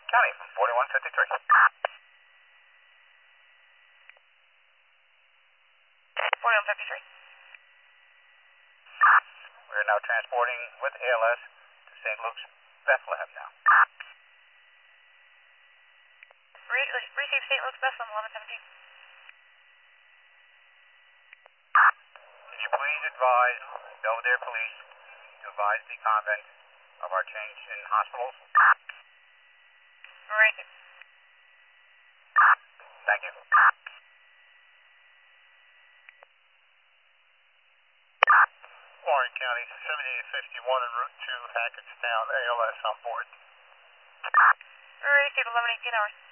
County from 4153. We're now transporting with ALS to St. Luke's Bethlehem now. Receive St. Luke's Bethlehem, 1117. Can you please advise Belvedere Police to advise the convent of our change in hospitals? Right. Thank you. Warren County, 7851 en route to Hackettstown, ALS on board. Receive 1118 hours.